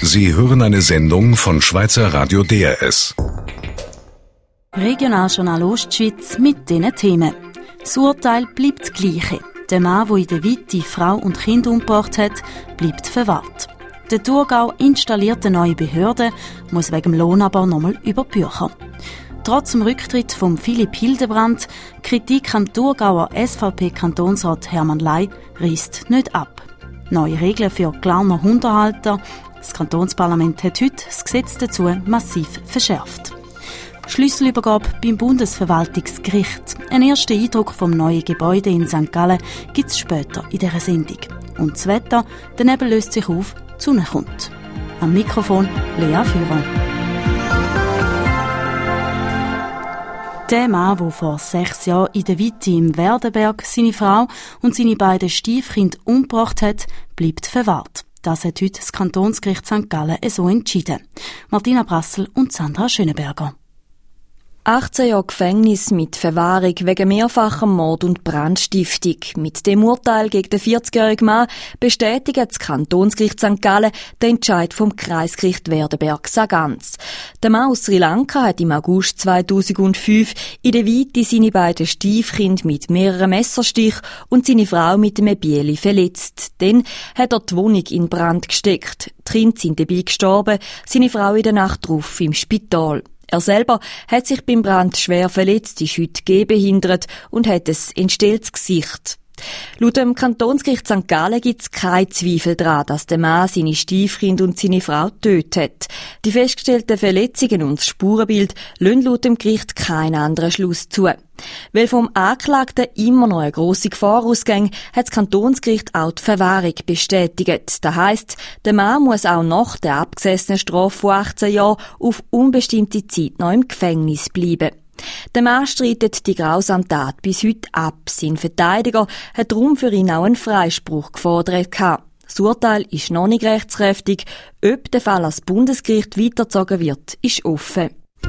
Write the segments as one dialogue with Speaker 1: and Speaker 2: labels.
Speaker 1: Sie hören eine Sendung von Schweizer Radio DRS.
Speaker 2: Regionaljournal Ostschweiz mit diesen Themen. Das Urteil bleibt das Gleiche. Der Mann, der in der Weite Frau und Kind umgebracht hat, bleibt verwahrt. Der Thurgau installiert eine neue Behörde, muss wegen dem Lohn aber nochmal über die Bücher. Trotz dem Rücktritt von Philipp Hildebrand, Kritik am Thurgauer SVP-Kantonsrat Hermann Ley reißt nicht ab. Neue Regeln für Glarner Hundehalter. Das Kantonsparlament hat heute das Gesetz dazu massiv verschärft. Schlüsselübergabe beim Bundesverwaltungsgericht. Ein erster Eindruck vom neuen Gebäude in St. Gallen gibt es später in dieser Sendung. Und das Wetter, der Nebel löst sich auf, die Sonne kommt. Am Mikrofon Lea Führer. Der Mann, der vor 6 Jahren in der Weite im Werdenberg seine Frau und seine beiden Stiefkinder umgebracht hat, bleibt verwahrt. Das hat heute das Kantonsgericht St. Gallen so entschieden. Martina Brassel und Sandra Schöneberger.
Speaker 3: 18 Jahre Gefängnis mit Verwahrung wegen mehrfachem Mord und Brandstiftung. Mit dem Urteil gegen den 40-jährigen Mann bestätigt das Kantonsgericht St. Gallen den Entscheid vom Kreisgericht Werdenberg-Sargans. Der Mann aus Sri Lanka hat im August 2005 in der Weite seine beiden Stiefkinder mit mehreren Messerstichen und seine Frau mit einem Bieli verletzt. Dann hat er die Wohnung in Brand gesteckt. Die Kinder sind dabei gestorben, seine Frau in der Nacht darauf im Spital. Er selber hat sich beim Brand schwer verletzt, ist heute gehbehindert und hat ein entstelltes Gesicht. Laut dem Kantonsgericht St. Gallen gibt es keinen Zweifel daran, dass der Mann seine Stiefkind und seine Frau getötet hat. Die festgestellten Verletzungen und das Spurenbild lassen laut dem Gericht keinen anderen Schluss zu. Weil vom Anklagten immer noch eine grosse Gefahr ausging, hat das Kantonsgericht auch die Verwahrung bestätigt. Das heisst, der Mann muss auch nach der abgesessenen Strafe von 18 Jahren auf unbestimmte Zeit noch im Gefängnis bleiben. Der Mann streitet die grausame Tat bis heute ab. Sein Verteidiger hat darum für ihn auch einen Freispruch gefordert. Das Urteil ist noch nicht rechtskräftig. Ob der Fall ans Bundesgericht weitergezogen wird, ist offen.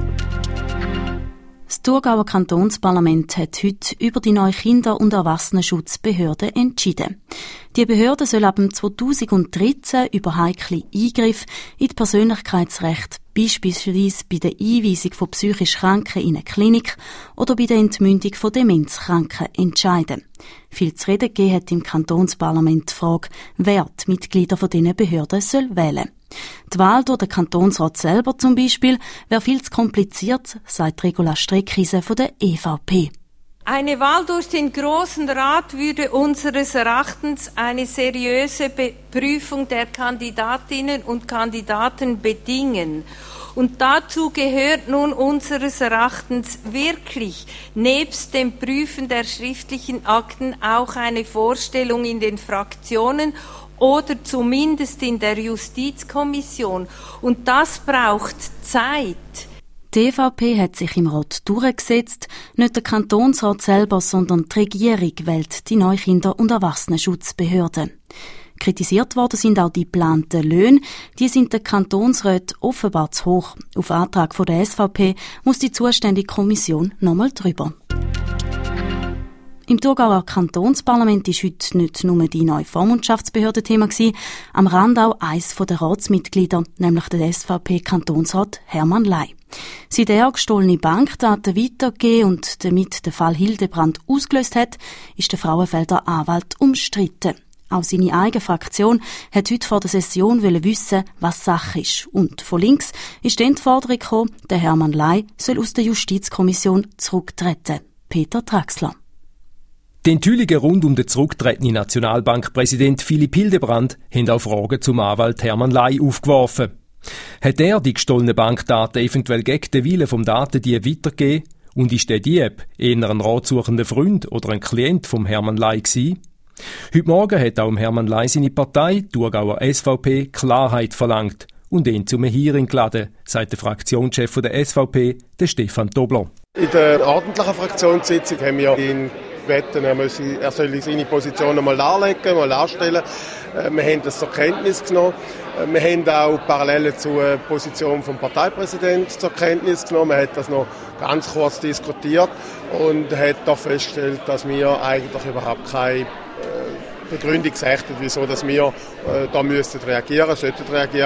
Speaker 2: Das Thurgauer Kantonsparlament hat heute über die neue Kinder- und Erwachsenenschutzbehörde entschieden. Die Behörde soll ab 2013 über heikle Eingriffe in die Persönlichkeitsrechte, beispielsweise bei der Einweisung von psychisch Kranken in eine Klinik oder bei der Entmündung von Demenzkranken, entscheiden. Viel zu reden gegeben hat im Kantonsparlament die Frage, wer die Mitglieder von diesen Behörden soll wählen. Die Wahl durch den Kantonsrat selber zum Beispiel wäre viel zu kompliziert, sagt Regula Streckise von der EVP.
Speaker 4: Eine Wahl durch den Grossen Rat würde unseres Erachtens eine seriöse Prüfung der Kandidatinnen und Kandidaten bedingen. Und dazu gehört nun unseres Erachtens wirklich nebst dem Prüfen der schriftlichen Akten auch eine Vorstellung in den Fraktionen oder zumindest in der Justizkommission. Und das braucht Zeit.
Speaker 2: Die EVP hat sich im Rat durchgesetzt. Nicht der Kantonsrat selber, sondern die Regierung wählt die neue Kinder- und Erwachsenenschutzbehörde. Kritisiert worden sind auch die geplanten Löhne. Die sind den Kantonsräten offenbar zu hoch. Auf Antrag von der SVP muss die zuständige Kommission nochmal drüber. Im Thurgauer Kantonsparlament war heute nicht nur die neue Vormundschaftsbehörde Thema gewesen, am Rand auch eines der Ratsmitglieder, nämlich der SVP-Kantonsrat Hermann Ley. Seit er gestohlene Bankdaten weitergegeben und damit den Fall Hildebrand ausgelöst hat, ist der Frauenfelder Anwalt umstritten. Auch seine eigene Fraktion hat heute vor der Session wissen, was Sache ist. Und von links ist die Forderung gekommen, der Hermann Ley soll aus der Justizkommission zurücktreten. Peter Traxler.
Speaker 5: Die Enthüllungen rund um den zurücktretenden Nationalbankpräsident Philipp Hildebrand haben auch Fragen zum Anwalt Hermann Ley aufgeworfen. Hat er die gestohlenen Bankdaten eventuell gegen den Willen vom Datendieb weitergegeben? Und ist der Dieb eher ein ratsuchender Freund oder ein Klient vom Hermann Ley gewesen? Heute Morgen hat auch Hermann Ley seine Partei, Thurgauer SVP, Klarheit verlangt und ihn zum Hearing geladen, sagt der Fraktionschef der SVP, der Stefan Tobler.
Speaker 6: In der ordentlichen Fraktionssitzung haben wir ihn gebeten, er soll seine Position einmal darlegen, mal darstellen. Wir haben das zur Kenntnis genommen. Wir haben auch parallel zur Position vom Parteipräsidenten zur Kenntnis genommen. Man hat das noch ganz kurz diskutiert und hat doch festgestellt, dass wir eigentlich überhaupt keine Begründung gesagt haben, wieso dass wir da reagieren sollten.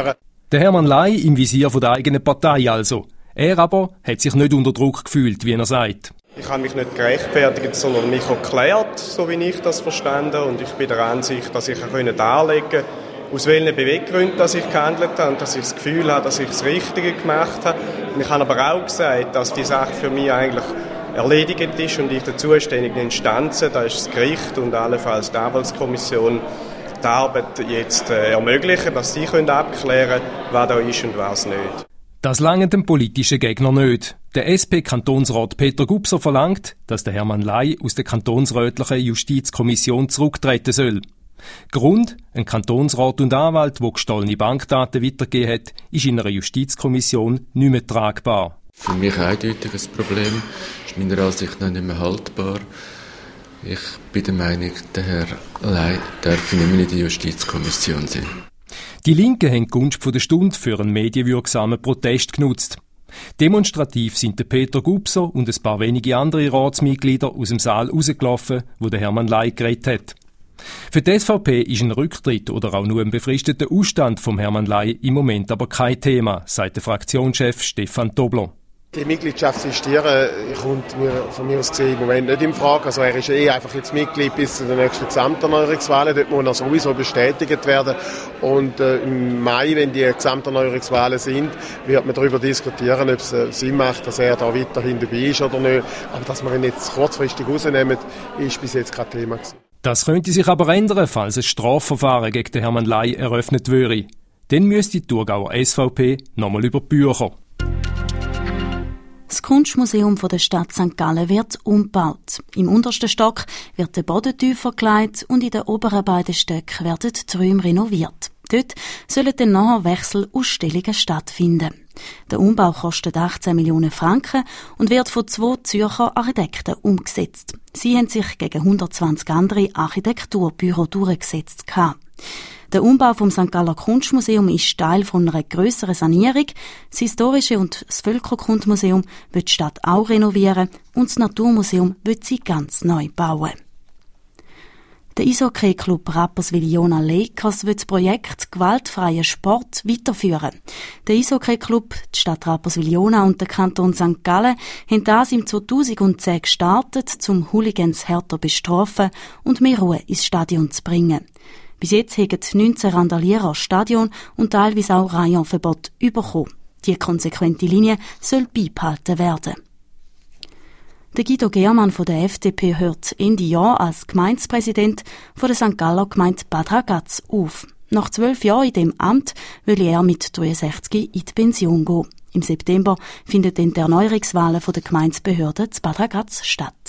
Speaker 5: Der Hermann Ley im Visier von der eigenen Partei also. Er aber hat sich nicht unter Druck gefühlt, wie er sagt.
Speaker 7: Ich habe mich nicht gerechtfertigt, sondern mich erklärt, so wie ich das verstanden. Und ich bin der Ansicht, dass ich darlegen konnte, aus welchen Beweggründen dass ich gehandelt habe und dass ich das Gefühl habe, dass ich das Richtige gemacht habe. Und ich habe aber auch gesagt, dass die Sache für mich eigentlich erledigt ist und ich der zuständigen Instanzen, da ist das Gericht und allenfalls die Anwaltskommission, die Arbeit jetzt ermöglichen, dass sie abklären können, was da ist und was nicht.
Speaker 5: Das langt dem politischen Gegner nicht. Der SP-Kantonsrat Peter Gubser verlangt, dass der Hermann Ley aus der kantonsrätlichen Justizkommission zurücktreten soll. Grund: ein Kantonsrat und Anwalt, der gestohlene Bankdaten weitergegeben hat, ist in einer Justizkommission nicht mehr tragbar.
Speaker 8: Für mich eindeutig ein Problem, ist meiner Ansicht nach nicht mehr haltbar. Ich bin der Meinung, der Herr Ley darf nicht mehr in die Justizkommission sein.
Speaker 5: Die Linken haben die Gunst der Stunde für einen medienwirksamen Protest genutzt. Demonstrativ sind der Peter Gubser und ein paar wenige andere Ratsmitglieder aus dem Saal rausgelaufen, wo der Hermann Ley geredet hat. Für die SVP ist ein Rücktritt oder auch nur ein befristeter Ausstand vom Hermann Ley im Moment aber kein Thema, sagt der Fraktionschef Stefan Tobler.
Speaker 6: Die Mitgliedschaft zu instieren kommt mir von mir aus gesehen im Moment nicht in Frage. Also er ist einfach jetzt Mitglied bis zu den nächsten Gesamterneuerungswahlen. Dort muss er sowieso bestätigt werden. Und im Mai, wenn die Gesamterneuerungswahlen sind, wird man darüber diskutieren, ob es Sinn macht, dass er da weiterhin dabei ist oder nicht. Aber dass wir ihn jetzt kurzfristig rausnehmen, ist bis jetzt kein Thema gewesen.
Speaker 5: Das könnte sich aber ändern, falls ein Strafverfahren gegen den Hermann Ley eröffnet würde. Dann müsste die Thurgauer SVP nochmal über die Bücher.
Speaker 2: Das Kunstmuseum der Stadt St. Gallen wird umgebaut. Im untersten Stock wird der Boden tiefer gelegt und in den oberen beiden Stöcken werden die Räume renoviert. Dort sollen dann nachher Wechselausstellungen stattfinden. Der Umbau kostet 18 Millionen Franken und wird von 2 Zürcher Architekten umgesetzt. Sie haben sich gegen 120 andere Architekturbüros durchgesetzt. Der Umbau vom St. Galler Kunstmuseum ist Teil von einer grösseren Sanierung. Das Historische und das Völkerkundmuseum will die Stadt auch renovieren und das Naturmuseum will sie ganz neu bauen. Der Eishockey-Club Rapperswil-Jona Lakers will das Projekt gewaltfreier Sport weiterführen. Der Eishockey-Club, die Stadt Rapperswil-Jona und der Kanton St. Gallen haben das im 2010 gestartet, um Hooligans härter bestrafen und mehr Ruhe ins Stadion zu bringen. Bis jetzt haben 19 Randalierer Stadion und teilweise auch Rayonverbot bekommen. Die konsequente Linie soll beibehalten werden. Der Guido Gehrmann von der FDP hört Ende Jahr als Gemeindepräsident von der St. Galler Gemeinde Bad Ragaz auf. Nach 12 Jahren in dem Amt will er mit 63 in die Pension gehen. Im September finden dann die Erneuerungswahlen der Gemeindebehörden zu Bad Ragaz statt.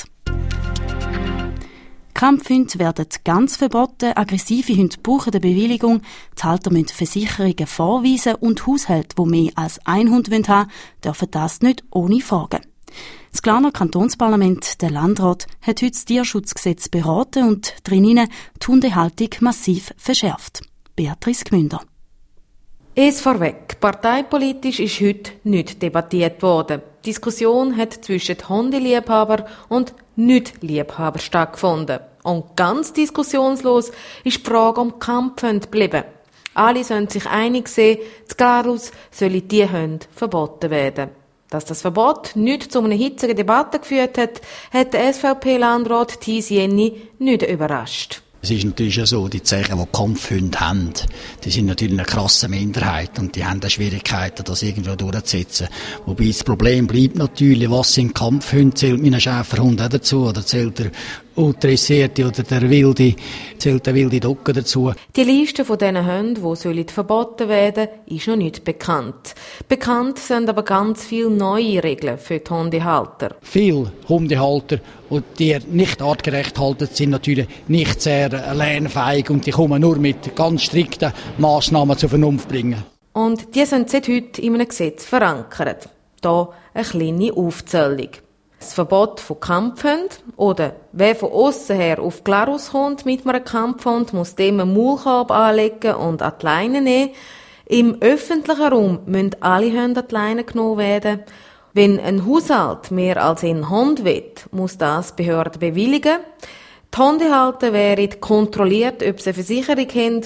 Speaker 2: Kampfhunde werden ganz verboten, aggressive Hunde brauchen eine Bewilligung, die Halter müssen Versicherungen vorweisen und Haushalte, die mehr als einen Hund haben wollen, dürfen das nicht ohne Fragen. Das Glarner Kantonsparlament, der Landrat, hat heute das Tierschutzgesetz beraten und drinnen die Hundehaltung massiv verschärft. Beatrice Gmünder.
Speaker 9: Es vorweg. Parteipolitisch ist heute nicht debattiert worden. Die Diskussion hat zwischen Hundeliebhaber und Nicht-Liebhaber stattgefunden. Und ganz diskussionslos ist die Frage um Kampfhunde geblieben. Alle sollen sich einig sein, zu Glarus sollen die Hunde verboten werden. Dass das Verbot nicht zu einer hitzigen Debatte geführt hat, hat der SVP-Landrat Thies Jenny nicht überrascht.
Speaker 10: Es ist natürlich schon so, die Zechen, die Kampfhunde haben, die sind natürlich eine krasse Minderheit und die haben auch Schwierigkeiten, das irgendwo durchzusetzen. Wobei das Problem bleibt natürlich, was sind Kampfhunde? Zählt mein Schäferhund auch dazu oder zählt der Dressierte oder zählt der wilde Dogge dazu?
Speaker 9: Die Liste von diesen Hunden, die verboten werden sollen, ist noch nicht bekannt. Bekannt sind aber ganz viele neue Regeln für die Hundehalter.
Speaker 10: Viele Hundehalter, die nicht artgerecht halten, sind natürlich nicht sehr lernfähig und die kommen nur mit ganz strikten Massnahmen zur Vernunft bringen.
Speaker 9: Und die sind seit heute in einem Gesetz verankert. Hier eine kleine Aufzählung. Das Verbot von Kampfhunden oder wer von aussen her auf Glarus kommt mit einem Kampfhund, muss dem einen Maulkorb anlegen und an die Leine nehmen. Im öffentlichen Raum müssen alle Hunde an die Leine genommen werden. Wenn ein Haushalt mehr als einen Hund will, muss das die Behörde bewilligen. Die Hundehalter werden kontrolliert, ob sie eine Versicherung haben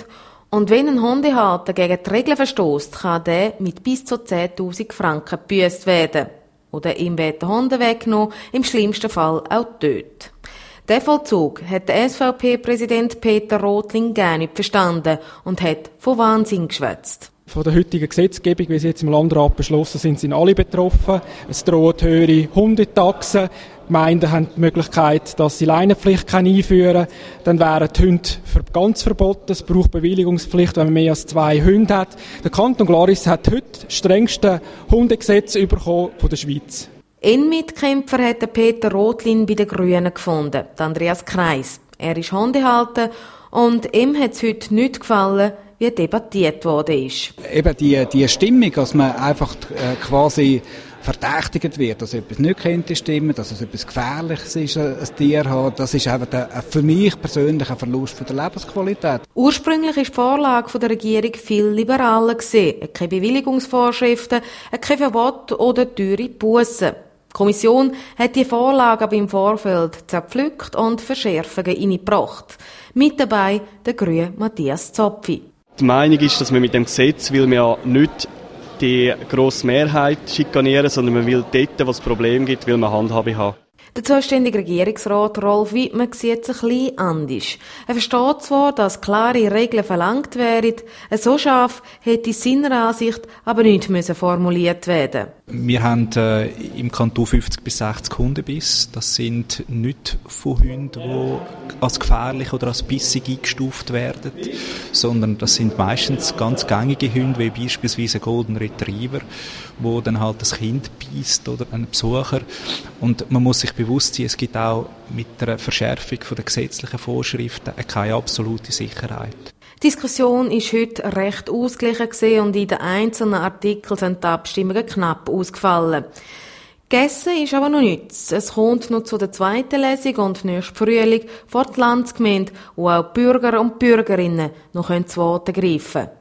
Speaker 9: Und wenn ein Hundehalter gegen die Regeln verstösst, kann der mit bis zu 10'000 Franken gebüßt werden. Oder ihm wird der Hund weggenommen, im schlimmsten Fall auch tot. Den Vollzug hat der SVP-Präsident Peter Rotling gar nicht verstanden und hat von Wahnsinn geschwätzt.
Speaker 11: Von der heutigen Gesetzgebung, wie sie jetzt im Landrat beschlossen sind alle betroffen. Es drohen höhere Hundetaxen. Die Gemeinden haben die Möglichkeit, dass sie Leinenpflicht einführen können. Dann wären die Hunde ganz verboten. Es braucht Bewilligungspflicht, wenn man mehr als 2 Hunde hat. Der Kanton Glaris hat heute das strengste Hundegesetz bekommen von der Schweiz.
Speaker 9: Ein Mitkämpfer hat Peter Rotlin bei den Grünen gefunden, Andreas Kreis. Er ist Hundehalter und ihm hat es heute nicht gefallen, wie debattiert worden ist.
Speaker 12: Eben die Stimmung, dass man einfach quasi verdächtigt wird, dass etwas nicht könnte stimmen, dass es etwas Gefährliches ist, ein Tier hat, das ist einfach für mich persönlich ein Verlust von der Lebensqualität.
Speaker 9: Ursprünglich war die Vorlage der Regierung viel liberaler gewesen. Keine Bewilligungsvorschriften, kein Verbot oder teure Bussen. Die Kommission hat die Vorlage aber im Vorfeld zerpflückt und Verschärfungen eingebracht. Mit dabei der Grüne Matthias Zopfi.
Speaker 13: Die Meinung ist, dass man mit dem Gesetz will man ja nicht die grosse Mehrheit schikanieren, sondern man will dort, wo es Probleme gibt, will man Handhabe haben.
Speaker 9: Der zuständige Regierungsrat Rolf Wittmann sieht es ein bisschen anders. Er versteht zwar, dass klare Regeln verlangt werden, so scharf hätte seiner Ansicht aber nicht formuliert werden.
Speaker 14: Wir haben im Kanton 50 bis 60 Hundebisse. Das sind nicht von Hunden, die als gefährlich oder als bissig eingestuft werden, sondern das sind meistens ganz gängige Hunde, wie beispielsweise ein Golden Retriever, wo dann halt das Kind beißt oder ein Besucher. Und man muss sich bewusst sein, es gibt auch mit der Verschärfung der gesetzlichen Vorschriften keine absolute Sicherheit.
Speaker 9: Die Diskussion ist heute recht ausgeglichen gewesen und in den einzelnen Artikeln sind die Abstimmungen knapp ausgefallen. Gegessen ist aber noch nichts. Es kommt noch zu der zweiten Lesung und nächsten Frühling vor die Landsgemeinde, wo auch die Bürger und Bürgerinnen noch zu Wort greifen können.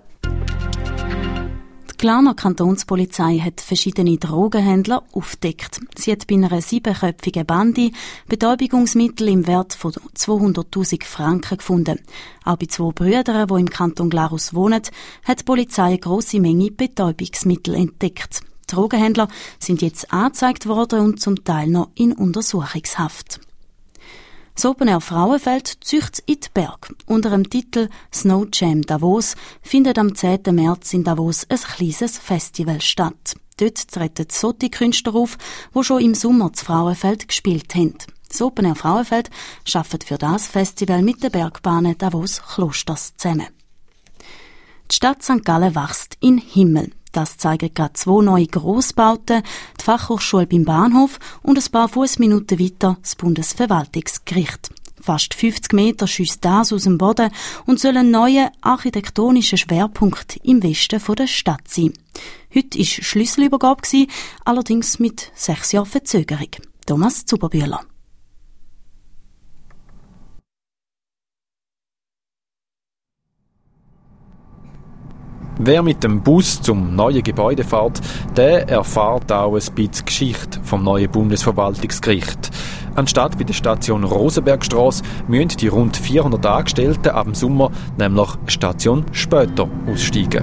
Speaker 2: Die Glarner Kantonspolizei hat verschiedene Drogenhändler aufgedeckt. Sie hat bei einer 7-köpfigen Bande Betäubungsmittel im Wert von 200'000 Franken gefunden. Auch bei 2 Brüdern, die im Kanton Glarus wohnen, hat die Polizei eine grosse Menge Betäubungsmittel entdeckt. Die Drogenhändler sind jetzt angezeigt worden und zum Teil noch in Untersuchungshaft. Das Open Air Frauenfeld zieht in die Berg. Unter dem Titel Snow Jam Davos findet am 10. März in Davos ein kleines Festival statt. Dort treten solche Künstler auf, die schon im Sommer das Frauenfeld gespielt haben. Das Open Air Frauenfeld arbeitet für das Festival mit der Bergbahn Davos Klosters zusammen. Die Stadt St. Gallen wächst in Himmel. Das zeigen gerade 2 neue Grossbauten, die Fachhochschule beim Bahnhof und ein paar Fussminuten weiter das Bundesverwaltungsgericht. Fast 50 Meter schiesst das aus dem Boden und soll ein neuer architektonischer Schwerpunkt im Westen der Stadt sein. Heute war Schlüsselübergabe, allerdings mit 6 Jahren Verzögerung. Thomas Zuberbühler.
Speaker 15: Wer mit dem Bus zum neuen Gebäude fährt, der erfährt auch ein bisschen Geschichte vom neuen Bundesverwaltungsgericht. Anstatt bei der Station Rosenbergstrasse müssen die rund 400 Angestellten ab dem Sommer nämlich eine Station später aussteigen.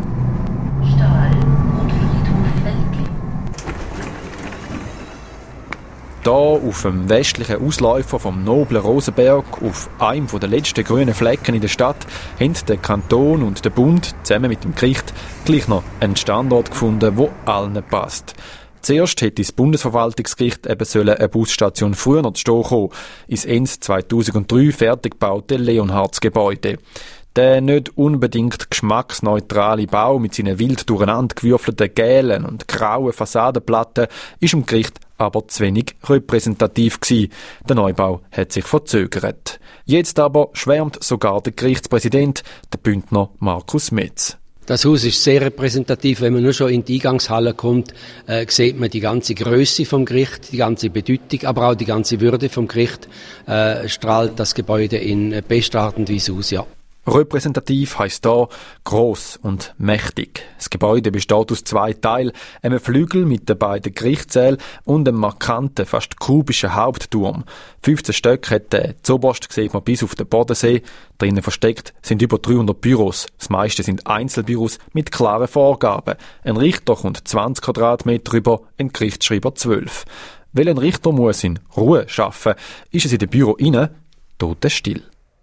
Speaker 15: Hier auf dem westlichen Ausläufer vom noblen Rosenberg, auf einem der letzten grünen Flecken in der Stadt, haben der Kanton und der Bund zusammen mit dem Gericht gleich noch einen Standort gefunden, der allen passt. Zuerst hätte das Bundesverwaltungsgericht eben eine Busstation früher noch zu stehen kommen, ins Ende 2003 fertig gebaute Leonhardsgebäude. Der nicht unbedingt geschmacksneutrale Bau mit seinen wild durcheinandergewürfelten gelben und grauen Fassadenplatten ist im Gericht aber zu wenig repräsentativ gewesen. Der Neubau hat sich verzögert. Jetzt aber schwärmt sogar der Gerichtspräsident, der Bündner Markus Metz.
Speaker 16: Das Haus ist sehr repräsentativ. Wenn man nur schon in die Eingangshalle kommt, sieht man die ganze Größe vom Gericht, die ganze Bedeutung, aber auch die ganze Würde vom Gericht, strahlt das Gebäude in bester Art und Weise aus, ja.
Speaker 15: Repräsentativ heisst da gross und mächtig. Das Gebäude besteht aus 2 Teilen, einem Flügel mit den beiden Gerichtssälen und einem markanten, fast kubischen Hauptturm. 15 Stöcke hat der Zoberst, sieht man bis auf den Bodensee. Drinnen versteckt sind über 300 Büros. Das meiste sind Einzelbüros mit klaren Vorgaben. Ein Richter kommt 20 Quadratmeter über, ein Gerichtsschreiber 12. Weil ein Richter muss in Ruhe arbeiten, ist es in dem Büro innen totenstill.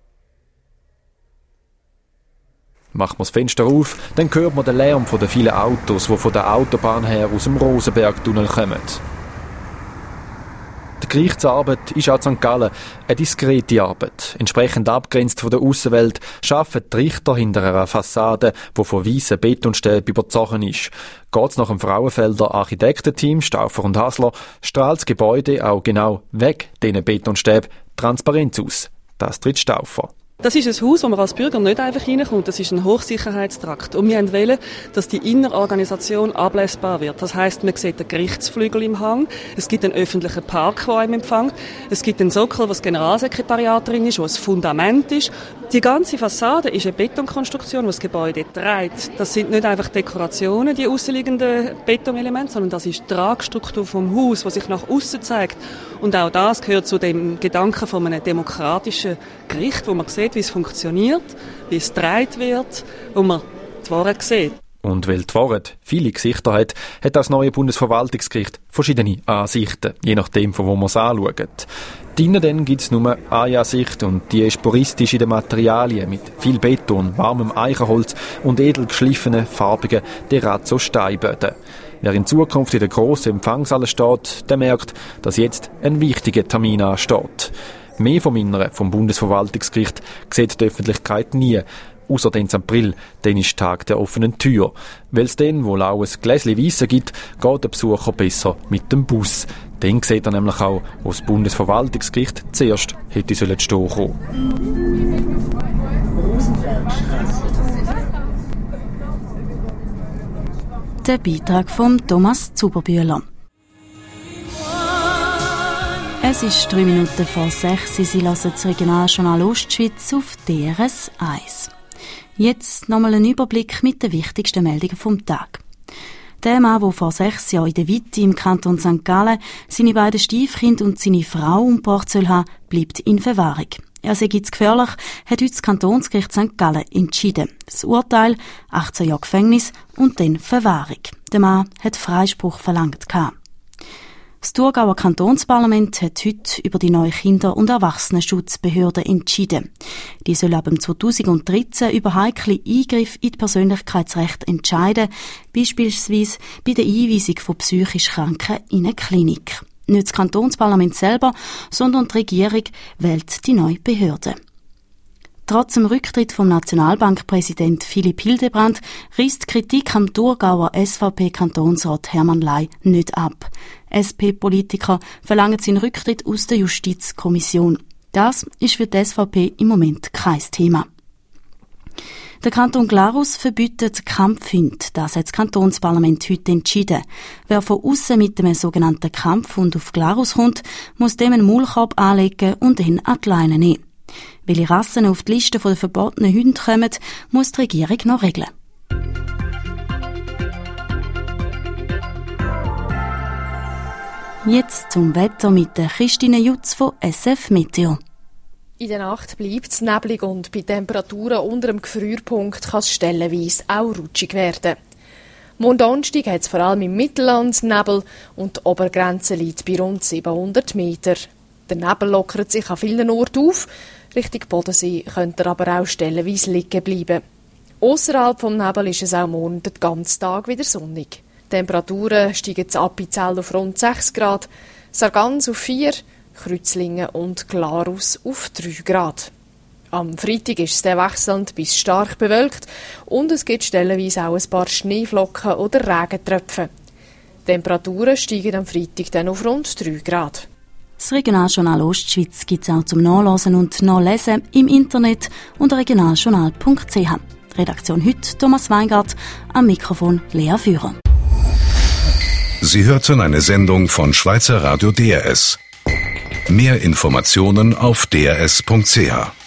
Speaker 15: Macht man das Fenster auf, dann hört man den Lärm von den vielen Autos, die von der Autobahn her aus dem Rosenbergtunnel kommen. Die Gerichtsarbeit ist auch in St. Gallen eine diskrete Arbeit. Entsprechend abgrenzt von der Aussenwelt arbeiten die Richter hinter einer Fassade, die von weißen Betonstäben überzogen ist. Geht's nach dem Frauenfelder Architektenteam Stauffer und Hasler, strahlt das Gebäude auch genau weg diesen Betonstäben Transparenz aus. Das tritt Stauffer.
Speaker 17: Das ist ein Haus, wo man als Bürger nicht einfach reinkommt. Das ist ein Hochsicherheitstrakt. Und wir wollen, dass die Innerorganisation ablesbar wird. Das heisst, man sieht den Gerichtsflügel im Hang. Es gibt einen öffentlichen Park, der einem empfängt. Es gibt einen Sockel, wo das Generalsekretariat drin ist, wo ein Fundament ist. Die ganze Fassade ist eine Betonkonstruktion, die das Gebäude trägt. Das sind nicht einfach Dekorationen, die aussenliegenden Betonelemente, sondern das ist die Tragstruktur vom Haus, die sich nach aussen zeigt. Und auch das gehört zu dem Gedanken von einem demokratischen Gericht, wo man sieht, wie es funktioniert, wie es getragen wird, wo man die Wahrheit sieht.
Speaker 15: Und weil die Wahrheit viele Gesichter hat das neue Bundesverwaltungsgericht verschiedene Ansichten, je nachdem, von wo man es anschaut. Drinnen dann gibt es nur eine Ansicht und die ist puristisch in den Materialien mit viel Beton, warmem Eichenholz und edel geschliffenen, farbigen Terrazzo-Steinböden. Wer in Zukunft in der grossen Empfangshalle steht, der merkt, dass jetzt ein wichtiger Termin ansteht. Mehr vom Inneren vom Bundesverwaltungsgericht sieht die Öffentlichkeit nie. Ausser den April, dann ist Tag der offenen Tür. Weil es dann wohl auch ein Gläschen Weisse gibt, geht der Besucher besser mit dem Bus. Dann sieht er nämlich auch, wo das Bundesverwaltungsgericht zuerst hätte stehen kommen.
Speaker 2: Der Beitrag von Thomas Zuberbühler. Es ist 3 Minuten vor 6. Sie hören das Regionaljournal Ostschweiz auf DRS 1. Jetzt nochmal ein Überblick mit den wichtigsten Meldungen vom Tag. Der Mann, der vor 6 Jahren in der Witte im Kanton St. Gallen seine beiden Stiefkinder und seine Frau umgebracht soll haben, bleibt in Verwahrung. Er sei jetzt gefährlich, hat heute das Kantonsgericht St. Gallen entschieden. Das Urteil, 18 Jahre Gefängnis und dann Verwahrung. Der Mann hat Freispruch verlangt. Das Thurgauer Kantonsparlament hat heute über die neue Kinder- und Erwachsenenschutzbehörde entschieden. Die soll ab 2013 über heikle Eingriffe in die Persönlichkeitsrechte entscheiden, beispielsweise bei der Einweisung von psychisch Kranken in eine Klinik. Nicht das Kantonsparlament selber, sondern die Regierung wählt die neue Behörde. Trotz dem Rücktritt vom Nationalbankpräsident Philipp Hildebrand riesst die Kritik am Thurgauer SVP-Kantonsrat Hermann Ley nicht ab. SP-Politiker verlangen seinen Rücktritt aus der Justizkommission. Das ist für die SVP im Moment kein Thema. Der Kanton Glarus verbietet Kampfhunde. Das hat das Kantonsparlament heute entschieden. Wer von aussen mit einem sogenannten Kampfhund auf Glarus kommt, muss dem einen Maulkorb anlegen und ihn an die Leine nehmen. Welche Rassen auf die Liste der verbotenen Hunde kommen, muss die Regierung noch regeln. Jetzt zum Wetter mit der Christine Jutz von SF Meteo.
Speaker 18: In der Nacht bleibt es neblig und bei Temperaturen unter dem Gefrierpunkt kann es stellenweise auch rutschig werden. Morgen Donnerstag hat es vor allem im Mittelland Nebel und die Obergrenze liegt bei rund 700 Meter. Der Nebel lockert sich an vielen Orten auf. Richtung Bodensee könnte er aber auch stellenweise liegen bleiben. Ausserhalb vom Nebel ist es auch morgen den ganzen Tag wieder sonnig. Die Temperaturen steigen zu Appenzell auf rund 6 Grad, Sargans auf 4, Kreuzlingen und Glarus auf 3 Grad. Am Freitag ist es dann wechselnd bis stark bewölkt und es gibt stellenweise auch ein paar Schneeflocken oder Regentröpfe. Die Temperaturen steigen am Freitag dann auf rund 3 Grad.
Speaker 2: Das Regionaljournal Ostschweiz gibt es auch zum Nachlesen und Nachlesen im Internet unter regionaljournal.ch. Redaktion heute Thomas Weingart, am Mikrofon Lea Führer.
Speaker 1: Sie hörten eine Sendung von Schweizer Radio DRS. Mehr Informationen auf drs.ch.